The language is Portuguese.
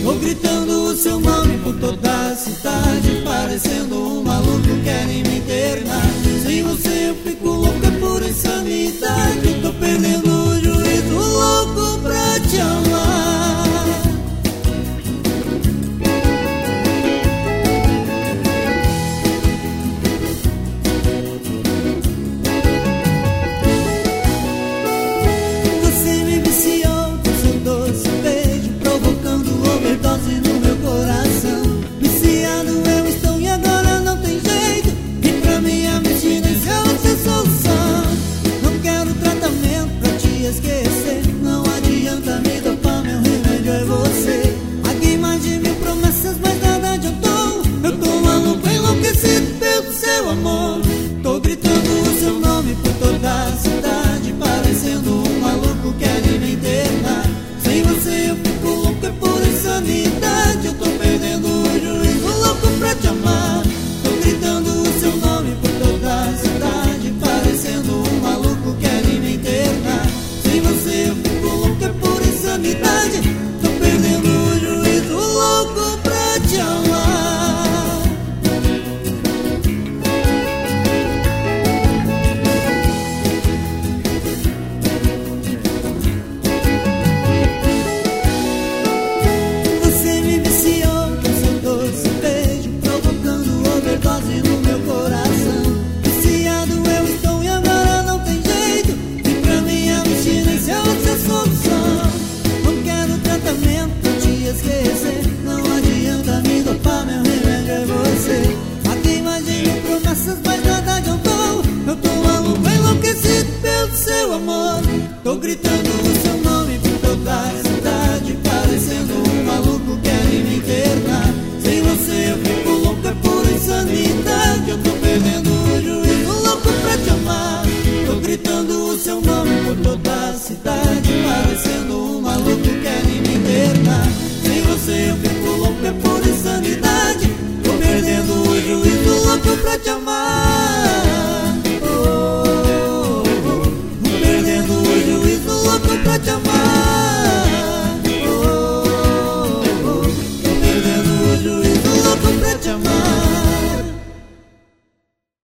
Tô gritando o seu nome por toda a cidade, parecendo um maluco, querem me internar. Sem você eu fico louco, é pura insanidade. Tô perdendo o juízo, louco pra te amar. Você me viciou com seu doce beijo, provocando overdose no meu coração. Viciado eu estou e agora não tem jeito. E pra minha abstinência essa é a solução. Não quero tratamento pra te esquecer. Não adianta me dopar, meu remédio é você. Paguei mais de 1000 promessas, mas nada adiantou. Eu tô maluco, enlouquecido pelo seu amor. Tô gritando o seu nome por toda a cidade, parecendo um maluco, querem me internar. Sem você eu fico louco, é pura insanidade. Eu tô perdendo o juízo, louco pra te amar. Tô gritando o seu nome por toda a cidade, parecendo um maluco, querem me internar. Sem você eu fico louco, é pura insanidade. Tô perdendo o juízo, louco pra te amar. Você me viciou com seu doce beijo, provocando overdose no meu coração. Viciado eu estou e agora não tem jeito. E pra minha abstinência essa é a solução. Não quero tratamento pra te esquecer. Não adianta me dopar, meu remédio é você. Paguei mais de 1000 promessas, mas nada adiantou. Eu tô maluco, enlouquecido pelo seu amor. Tô gritando o seu nome por toda a cidade, parecendo um maluco, querem me internar. Sem você eu fico louco, é pura insanidade. Eu tô perdendo o juízo, louco pra te amar. Tô gritando o seu nome por toda a cidade, parecendo um maluco, querem me internar. Sem você eu fico louco, é pura